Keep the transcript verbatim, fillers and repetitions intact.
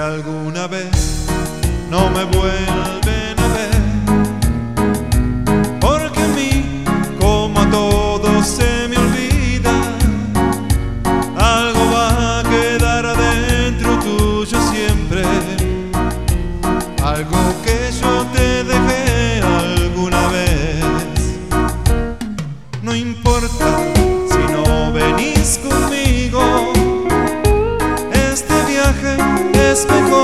alguna vez no me vuelven a ver, porque a mí, como a todos, se me olvida. Algo va a quedar adentro tuyo siempre, algo que yo te dejé alguna vez. No importa si no venís conmigo, este viaje es mejor.